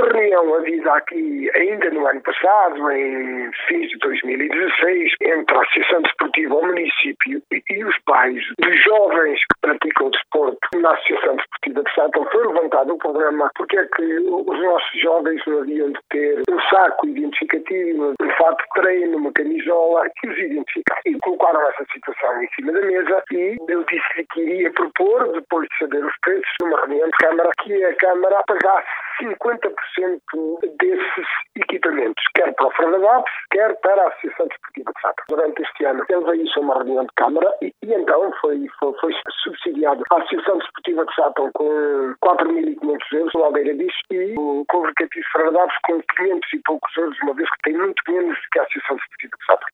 Numa reunião havida aqui ainda no ano passado, em fins de 2016, entre a Associação Desportiva ao município e os pais dos jovens que praticam desporto na Associação Desportiva de Sátão, foi levantado o problema porque é que os nossos jovens não haviam de ter um saco identificativo, um fato de treino, uma camisola que os identificasse. E colocaram essa situação em cima da mesa e eu disse-lhe que iria propor, depois de saber os preços, numa reunião de Câmara, que a Câmara pagasse 50% desses equipamentos, quer para o Fernandes, quer para a Associação Desportiva de Sátão. Durante este ano, ele veio isso a uma reunião de Câmara e então foi subsidiado a Associação Desportiva de Sátão com 4.500 euros, o Aldeira diz, e o Convocativo Fernandes com 500 e poucos euros, uma vez que tem muito menos do que a Associação Desportiva de Sátão.